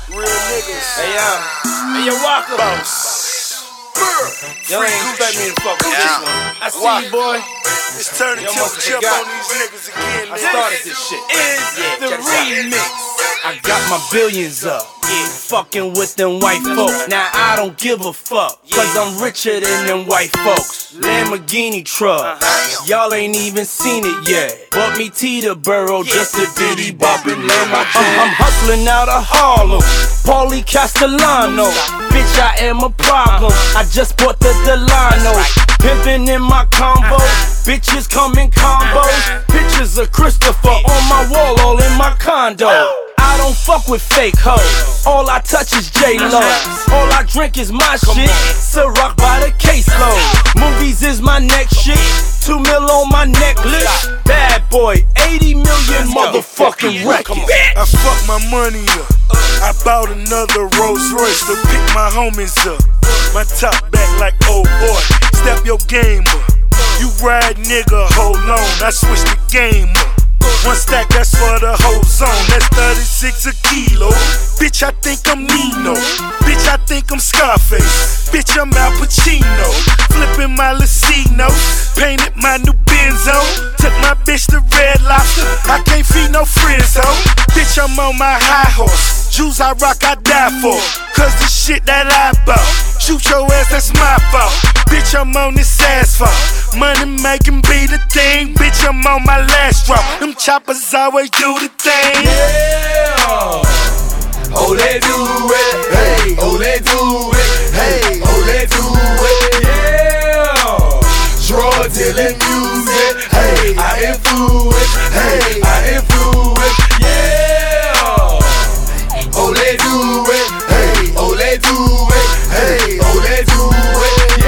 Real niggas. Hey, yo, walk up. Y'all ain't expect me to fuck with this one. I see you, boy. It's turning to jump on these niggas again. I started this shit. Is the remix. I got my billions up. Fucking with them white folks. Now I don't give a fuck, cause I'm richer than them white folks. Lamborghini truck, y'all ain't even seen it yet. Bought me Teterboro just a diddy bop and land my jet. I'm hustling out of Harlem, Paulie Castellano. Bitch, I am a problem, I just bought the Delano. Pimpin' in my combo, bitches come in combos. Pictures of Christopher on my wall, all in my condo. I don't fuck with fake hoes, all I touch is J-Lo. All I drink is my shit, Ciroc by the caseload. Movies is my next shit, 2 mil on my necklace. Bad boy, 80 million motherfucking records. I fucked my money up, I bought another Rolls Royce to pick my homies up. My top back like, oh boy, step your game up. You ride nigga, hold on, I switch the game up. One stack, that's for the whole zone, that's 36 a kilo. Bitch, I think I'm Nino. Bitch, I think I'm Scarface. Bitch, I'm Al Pacino. Flipping my Lucino. Painted my new Benzo. Took my bitch to Red Lobster. I can't feed no friends, ho. Bitch, I'm on my high horse. Jewels I rock, I die for. Cause the shit that I bought. Shoot your ass, that's my fault. Bitch, I'm on this asphalt. Money making be the thing. Bitch, I'm on my last drop. Them choppers always do the thing. Yeah. Oh, they do it. Hey, oh, they do it. Hey, oh, they do it. Yeah. Drug dealing music. Hey, I influence. Hey, I influence. Yeah. Oh, they do it. Hey, oh, they do it. Hey, oh, they do it.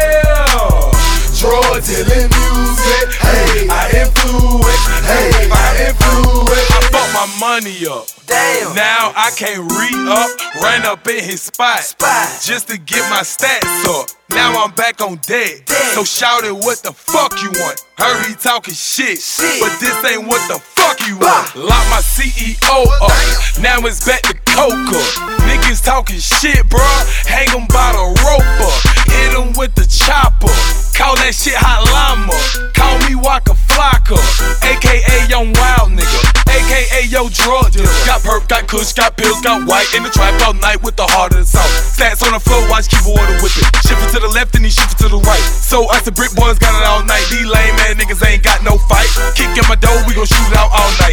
Yeah. Drug dealing music. Hey, I influence. Hey, I influence. I fucked my money up. Damn. Now I can't re-up, ran up in his spot just to get my stats up. Now I'm back on deck. So shout it, what the fuck you want? Heard he talking shit, but this ain't what the fuck you want. Lock my CEO up, now it's back to Coca. Niggas talking shit, bruh, hang 'em by the rope up. Hit 'em with the chopper, call that shit hot llama. Call me Waka Flocka, aka Young Wild Nigga, aka Yo Drug Dealer. Got perp, got kush, got pills, got white in the trap all night with the heart of the song. Stats on the floor, watch keep water with it. Shift it to the left and he shift it to the right. So us the brick boys got it all night. These lame ass niggas ain't got no fight. Kick in my door, we gon' shoot out all night.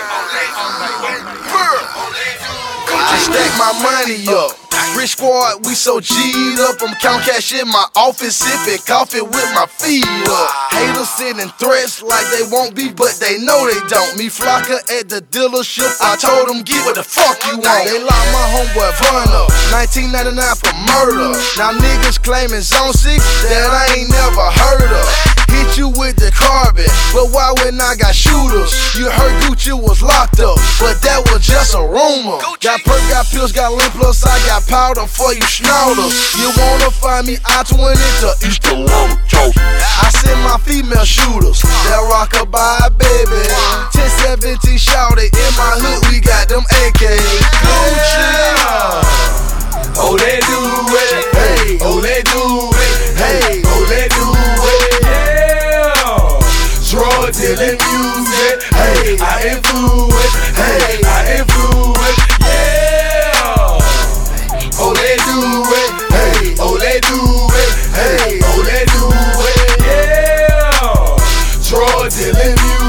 I stack my money up. Rich squad, we so G'd up. I'm count cash in my office, sipping coffee with my feet up. Haters sending threats like they won't be, but they know they don't. Me Flocka at the dealership, I told them get what the fuck you want. They locked my homeboy Vern up, 1999 for murder. Now niggas claiming Zone 6 that I ain't never heard of. Hit you with the carbon, but why when I got shooters? You heard Gucci was locked up, but that was just a rumor. Got perk, got pills, got Limp Plus, I got powder for you schnauders. You wanna find me I-20 to East Atlanta. I send my female shooters, that rock-a-bye baby. 10-17 shouted, in my hood we got them AKs. Gucci. Oh, they do it. Hey, oh, they do it. Hey, oh, they do it. Yeah. Drug dealing music. Hey, I influence. Hey, I influence. Yeah. Oh, they do it. Hey, oh, they do it. Hey, oh, they do it. Yeah. Drug dealing music.